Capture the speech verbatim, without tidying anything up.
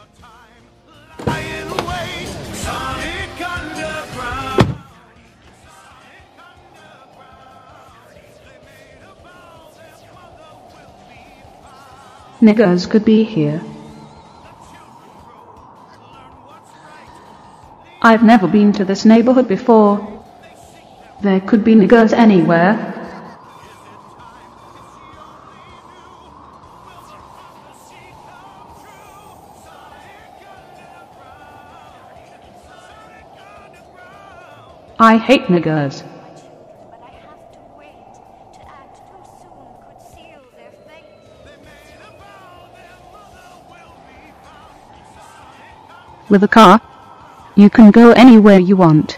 Niggers could be here. I've never been to this neighborhood before. There could be niggers anywhere. I hate niggers. But I have to wait. To act too soon could seal their fate. With a car, you can go anywhere you want.